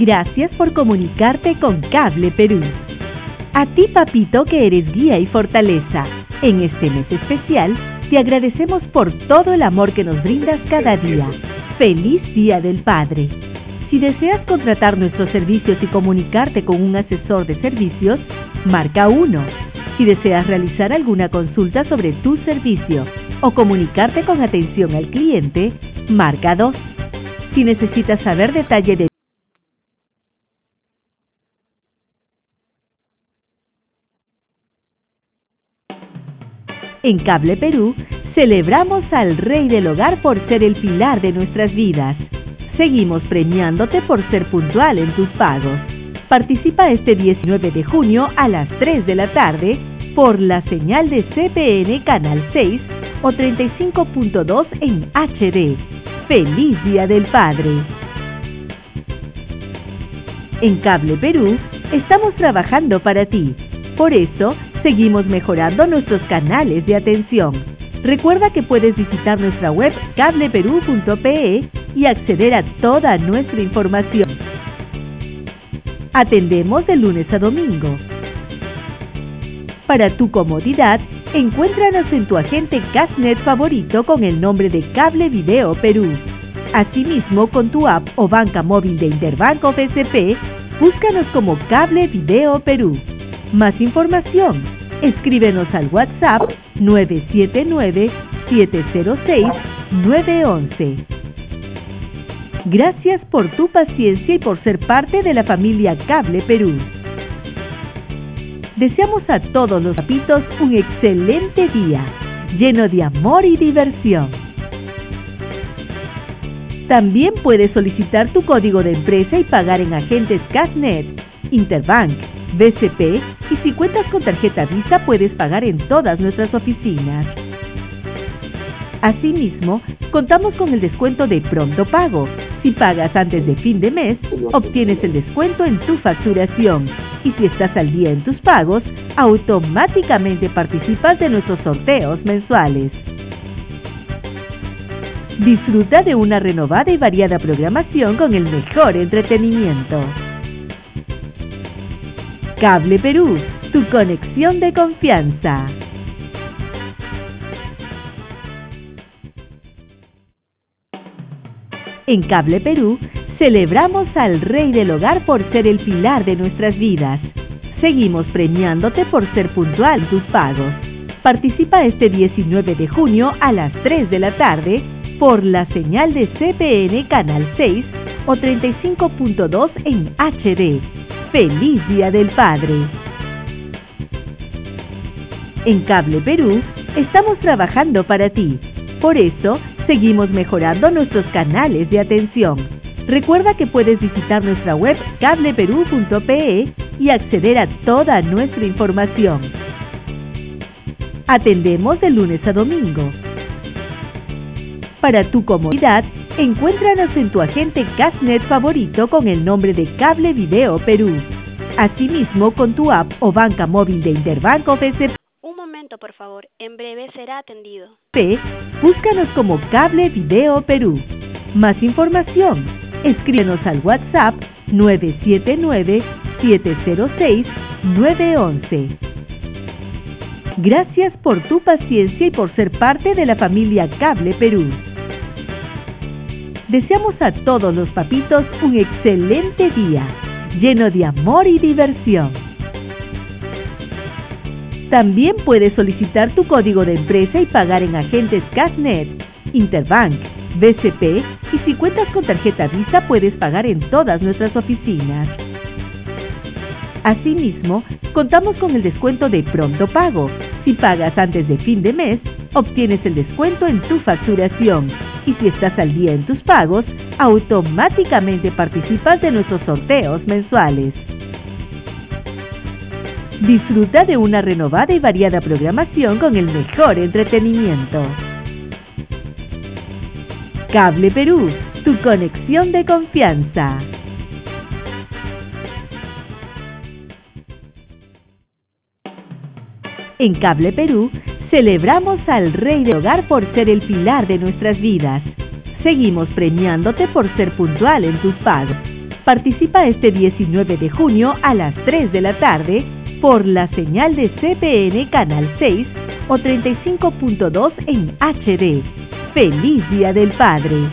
Gracias por comunicarte con Cable Perú. A ti, papito, que eres guía y fortaleza, en este mes especial, te agradecemos por todo el amor que nos brindas cada día. ¡Feliz Día del Padre! Si deseas contratar nuestros servicios y comunicarte con un asesor de servicios, marca 1. Si deseas realizar alguna consulta sobre tu servicio o comunicarte con atención al cliente, marca 2. Si necesitas saber detalle de En Cable Perú, celebramos al Rey del Hogar por ser el pilar de nuestras vidas. Seguimos premiándote por ser puntual en tus pagos. Participa este 19 de junio a las 3 de la tarde por la señal de CPN Canal 6 o 35.2 en HD. ¡Feliz Día del Padre! En Cable Perú, estamos trabajando para ti. Por eso, seguimos mejorando nuestros canales de atención. Recuerda que puedes visitar nuestra web cableperú.pe y acceder a toda nuestra información. Atendemos de lunes a domingo. Para tu comodidad, encuéntranos en tu agente Cashnet favorito con el nombre de Cable Video Perú. Asimismo, con tu app o banca móvil de Interbank o BCP, búscanos como Cable Video Perú. Más información, escríbenos al WhatsApp 979-706-911. Gracias por tu paciencia y por ser parte de la familia Cable Perú. Deseamos a todos los papitos un excelente día, lleno de amor y diversión. También puedes solicitar tu código de empresa y pagar en agentes Cashnet, Interbank, BCP, y si cuentas con tarjeta Visa puedes pagar en todas nuestras oficinas. Asimismo, contamos con el descuento de Pronto Pago. Si pagas antes de fin de mes, obtienes el descuento en tu facturación. Y si estás al día en tus pagos, automáticamente participas de nuestros sorteos mensuales. Disfruta de una renovada y variada programación con el mejor entretenimiento. Cable Perú, tu conexión de confianza. En Cable Perú, celebramos al Rey del Hogar por ser el pilar de nuestras vidas. Seguimos premiándote por ser puntual en tus pagos. Participa este 19 de junio a las 3 de la tarde por la señal de CPN Canal 6 o 35.2 en HD. ¡Feliz Día del Padre! En Cable Perú, estamos trabajando para ti. Por eso, seguimos mejorando nuestros canales de atención. Recuerda que puedes visitar nuestra web cableperú.pe y acceder a toda nuestra información. Atendemos de lunes a domingo. Para tu comodidad, encuéntranos en tu agente Cashnet favorito con el nombre de Cable Video Perú. Asimismo, con tu app o banca móvil de Interbank o BCP. Un momento, por favor. En breve será atendido. Búscanos como Cable Video Perú. Más información, escríbenos al WhatsApp 979-706-911. Gracias por tu paciencia y por ser parte de la familia Cable Perú. Deseamos a todos los papitos un excelente día, lleno de amor y diversión. También puedes solicitar tu código de empresa y pagar en agentes Cashnet, Interbank, BCP, y si cuentas con tarjeta Visa puedes pagar en todas nuestras oficinas. Asimismo, contamos con el descuento de Pronto Pago. Si pagas antes de fin de mes, obtienes el descuento en tu facturación. Y si estás al día en tus pagos, automáticamente participas de nuestros sorteos mensuales. Disfruta de una renovada y variada programación con el mejor entretenimiento. Cable Perú, tu conexión de confianza. En Cable Perú, celebramos al Rey del Hogar por ser el pilar de nuestras vidas. Seguimos premiándote por ser puntual en tus pagos. Participa este 19 de junio a las 3 de la tarde por la señal de CPN Canal 6 o 35.2 en HD. ¡Feliz Día del Padre!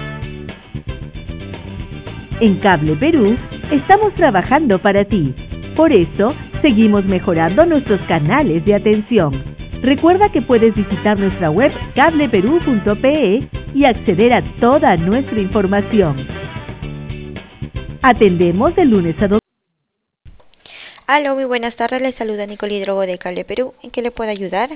En Cable Perú estamos trabajando para ti. Por eso, seguimos mejorando nuestros canales de atención. Recuerda que puedes visitar nuestra web cableperú.pe y acceder a toda nuestra información. Atendemos de lunes a domingo. Aló, muy buenas tardes, les saluda Nicole Hidrogo de Cable Perú. ¿En qué le puedo ayudar?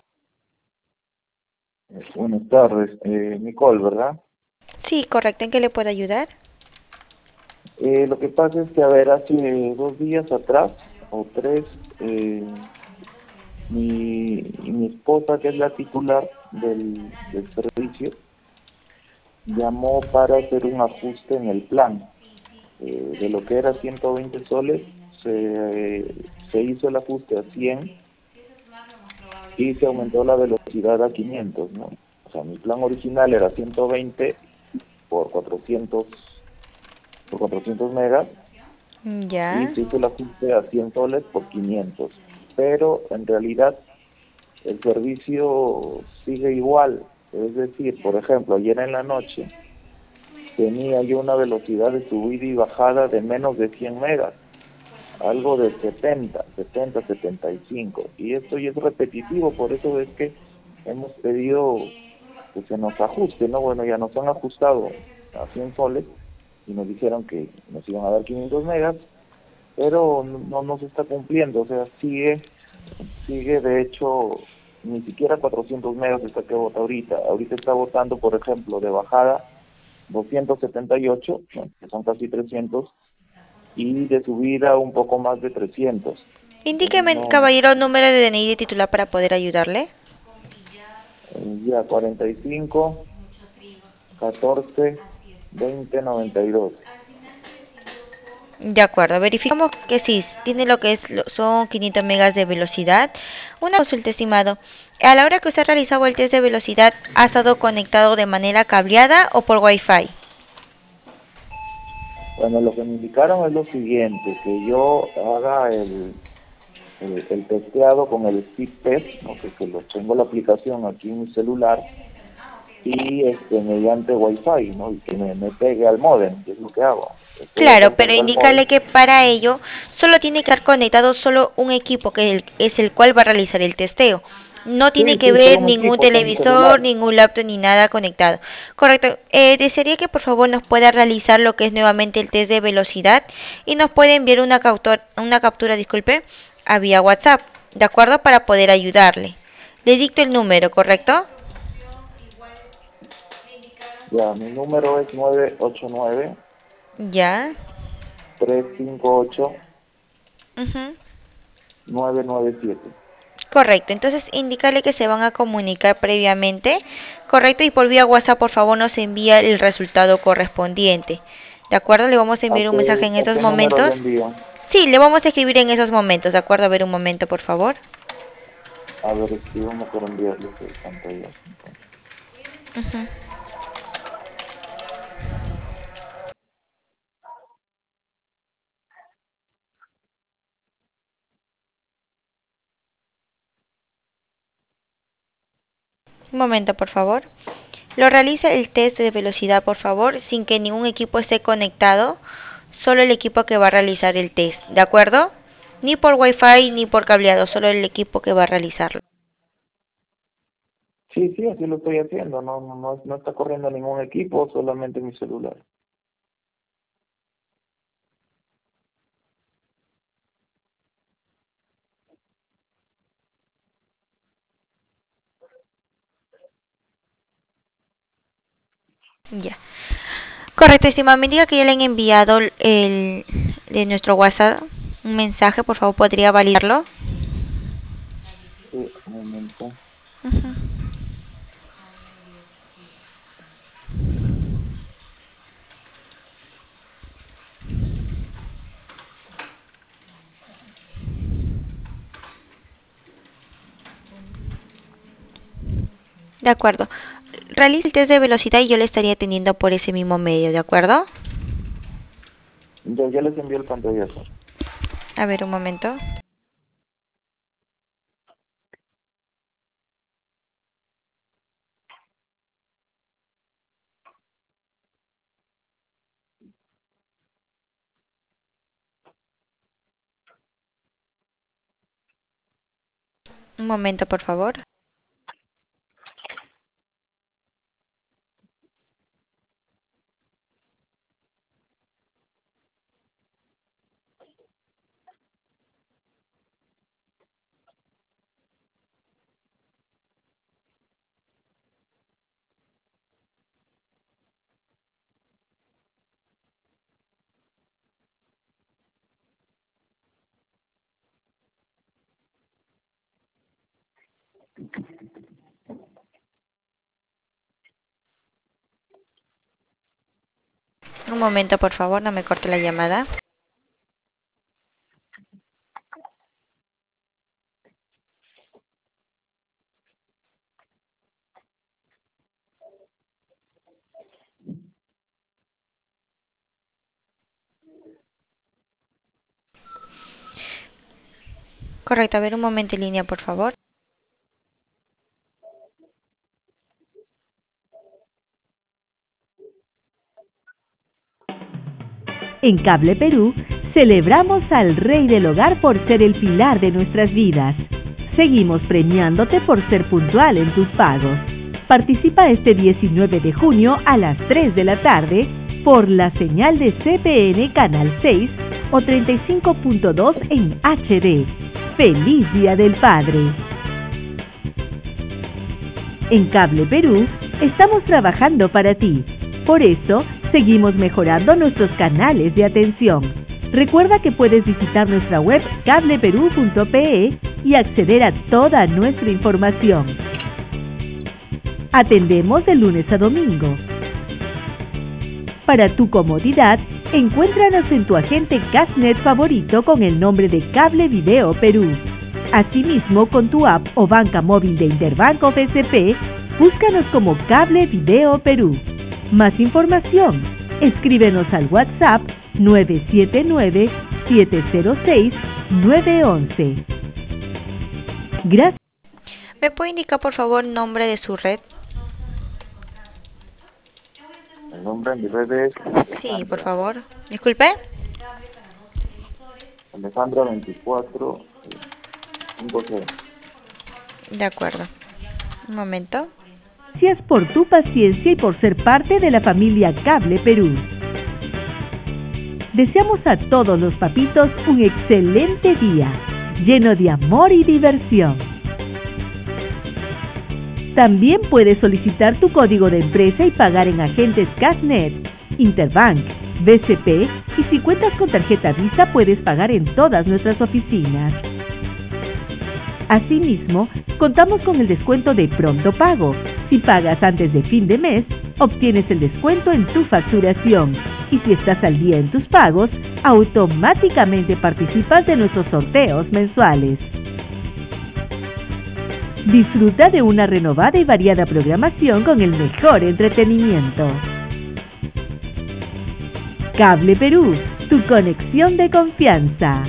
Buenas tardes, Nicole, ¿verdad? Sí, correcto, ¿en qué le puedo ayudar? Lo que pasa es que, a ver, hace 2 días atrás, o 3, mi esposa, que es la titular del servicio, llamó para hacer un ajuste en el plan. De lo que era 120 soles, se hizo el ajuste a 100 y se aumentó la velocidad a 500, ¿no? O sea, mi plan original era 120 por 400 megas Ya. y se hizo el ajuste a 100 soles por 500. Pero en realidad el servicio sigue igual. Es decir, por ejemplo, ayer en la noche tenía yo una velocidad de subida y bajada de menos de 100 megas, algo de 75. Y esto ya es repetitivo, por eso es que hemos pedido que se nos ajuste, ¿no? Bueno, ya nos han ajustado a 100 soles y nos dijeron que nos iban a dar 500 megas, pero no se está cumpliendo, o sea, sigue de hecho, ni siquiera 400 megas está que vota ahorita. Ahorita está votando, por ejemplo, de bajada 278, ¿no?, que son casi 300, y de subida un poco más de 300. Indíqueme, No, caballero, número de DNI de titular para poder ayudarle. ya 45, 14, 20, 92. De acuerdo, verificamos que sí, tiene lo que es, son 500 megas de velocidad. Una consulta, estimado. A la hora que usted realizaba el test de velocidad, ¿ha estado conectado de manera cableada o por Wi-Fi? Bueno, lo que me indicaron es lo siguiente, que yo haga el testeado con el speed test, ¿no?, que lo tengo la aplicación aquí en mi celular, y mediante Wi-Fi, ¿no?, y que me pegue al módem, que es lo que hago. Estoy Claro, pero apuntando al módem. indícale que para ello solo tiene que estar conectado solo un equipo es el cual va a realizar el testeo. No Sí, tiene que sí, ver solo un ningún equipo, con mi celular. televisor, ningún laptop ni nada conectado. Correcto. Desearía que por favor nos pueda realizar lo que es nuevamente el test de velocidad y nos puede enviar una captura, disculpe, a vía WhatsApp, ¿de acuerdo? Para poder ayudarle. Le dicto el número, ¿correcto? Ya, mi número es 989 Ya. 358 Ujú. 997. Correcto, entonces indicarle que se van a comunicar previamente, correcto, y por vía WhatsApp por favor nos envía el resultado correspondiente. ¿De acuerdo? Le vamos a enviar un mensaje en A esos qué número le momentos. envío? Sí, le vamos a escribir en esos momentos, ¿de acuerdo? A ver un momento, por favor. A ver, escríbame por enviarle el pantalla. Ujú. Un momento, por favor. Lo realiza el test de velocidad, por favor, sin que ningún equipo esté conectado, solo el equipo que va a realizar el test, ¿de acuerdo? Ni por Wi-Fi ni por cableado, solo el equipo que va a realizarlo. Sí, sí, así lo estoy haciendo. No está corriendo ningún equipo, solamente mi celular. Ya. Correcto, estimado. Me indica que ya le han enviado de nuestro WhatsApp un mensaje, por favor, ¿podría validarlo? Sí, un momento. Ujú. De acuerdo. Realice el test de velocidad y yo le estaría atendiendo por ese mismo medio, ¿de acuerdo? Ya les envié el pantallazo. A ver, un momento. Un momento, por favor. Un momento, por favor, no me corte la llamada. Correcto, a ver, un momento en línea, por favor. En Cable Perú, celebramos al Rey del Hogar por ser el pilar de nuestras vidas. Seguimos premiándote por ser puntual en tus pagos. Participa este 19 de junio a las 3 de la tarde por la señal de CPN Canal 6 o 35.2 en HD. ¡Feliz Día del Padre! En Cable Perú, estamos trabajando para ti. Por eso, seguimos mejorando nuestros canales de atención. Recuerda que puedes visitar nuestra web cableperú.pe y acceder a toda nuestra información. Atendemos de lunes a domingo. Para tu comodidad, encuéntranos en tu agente Cashnet favorito con el nombre de Cable Video Perú. Asimismo, con tu app o banca móvil de Interbank o BCP, búscanos como Cable Video Perú. Más información, escríbenos al WhatsApp 979-706-911. Gracias. ¿Me puede indicar, por favor, nombre de su red? El nombre de mi red es... Sí, por favor. Disculpe. Alejandra 24 5C. De acuerdo. Un momento. Gracias por tu paciencia y por ser parte de la familia Cable Perú. Deseamos a todos los papitos un excelente día, lleno de amor y diversión. También puedes solicitar tu código de empresa y pagar en agentes Cashnet, Interbank, BCP y si cuentas con tarjeta Visa puedes pagar en todas nuestras oficinas. Asimismo, contamos con el descuento de pronto pago. Si pagas antes de fin de mes, obtienes el descuento en tu facturación. Y si estás al día en tus pagos, automáticamente participas de nuestros sorteos mensuales. Disfruta de una renovada y variada programación con el mejor entretenimiento. Cable Perú, tu conexión de confianza.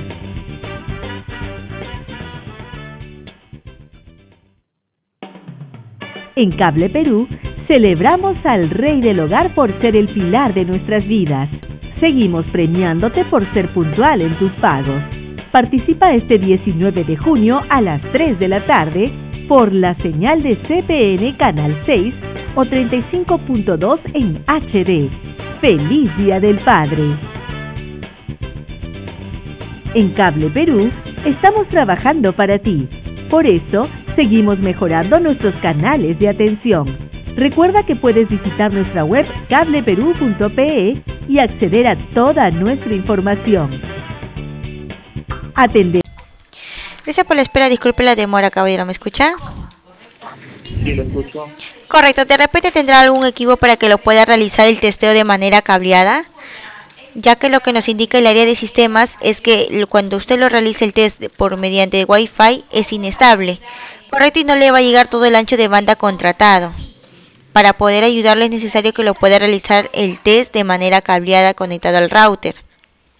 En Cable Perú, celebramos al Rey del Hogar por ser el pilar de nuestras vidas. Seguimos premiándote por ser puntual en tus pagos. Participa este 19 de junio a las 3 de la tarde por la señal de CPN Canal 6 o 35.2 en HD. ¡Feliz Día del Padre! En Cable Perú, estamos trabajando para ti. Por eso, seguimos mejorando nuestros canales de atención. Recuerda que puedes visitar nuestra web cableperú.pe y acceder a toda nuestra información. Atendemos. Gracias por la espera, disculpe la demora, caballero, ¿me escucha? Sí, lo escucho. Correcto, de repente tendrá algún equipo para que lo pueda realizar el testeo de manera cableada, ya que lo que nos indica el área de sistemas es que cuando usted lo realice el test por mediante Wi-Fi es inestable. Correcto, y no le va a llegar todo el ancho de banda contratado. Para poder ayudarle es necesario que lo pueda realizar el test de manera cableada conectado al router.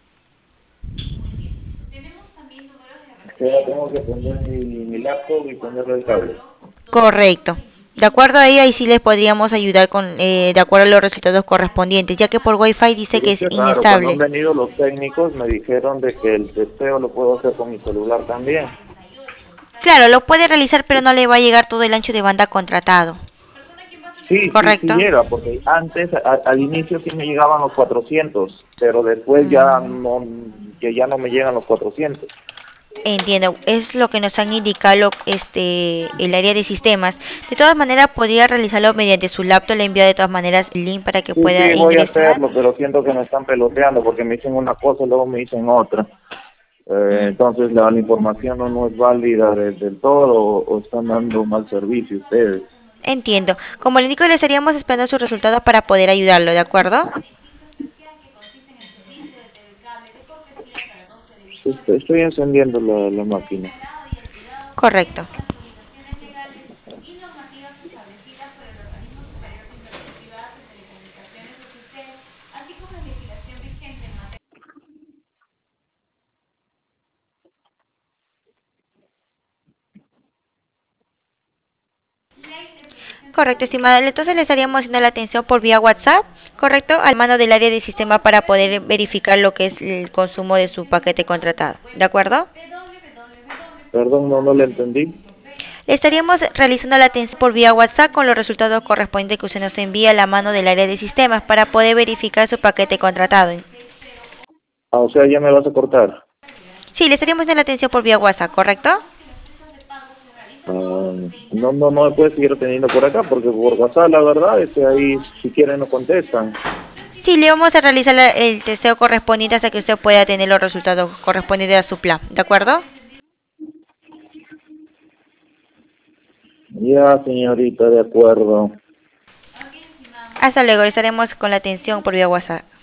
sea, tengo que poner mi laptop y ponerle el cable. Correcto. De acuerdo a ahí sí les podríamos ayudar con, de acuerdo a los resultados correspondientes, ya que por Wi-Fi dice Pero que es es que es raro, cuando han inestable. venido los técnicos me dijeron de que el testeo lo puedo hacer con mi celular también. Claro, lo puede realizar, pero no le va a llegar todo el ancho de banda contratado. Sí ¿Correcto? llega, porque antes, al inicio sí me llegaban los 400, pero después ya Mm, no, que ya no me llegan los 400. entiendo, es lo que nos han indicado el área de sistemas. De todas maneras, podría realizarlo mediante su laptop. Le envío de todas maneras el link para que pueda Sí, voy a ingresar. hacerlo, pero siento que me están peloteando porque me dicen una cosa y luego me dicen otra. Mm, Entonces la información no es válida del todo o están dando un mal servicio ustedes. entiendo. Como le indico, le estaríamos esperando sus resultados para poder ayudarlo, ¿de acuerdo? Estoy encendiendo la máquina. Correcto. Correcto, estimada. Entonces le estaríamos haciendo la atención por vía WhatsApp, correcto, al mando del área de sistema para poder verificar lo que es el consumo de su paquete contratado. ¿De acuerdo? Perdón, no le entendí. Le estaríamos realizando la atención por vía WhatsApp con los resultados correspondientes que usted nos envía a la mano del área de sistemas para poder verificar su paquete contratado. Ah, o sea, ya me vas a cortar. Sí, le estaríamos haciendo la atención por vía WhatsApp, ¿correcto? Ah, no me puedes seguir teniendo por acá porque por WhatsApp, la verdad, ahí si quieren no contestan. Sí, le vamos a realizar el testeo correspondiente hasta que usted pueda tener los resultados correspondientes a su plan, ¿de acuerdo? Ya, señorita, de acuerdo. Hasta luego, estaremos con la atención por vía WhatsApp.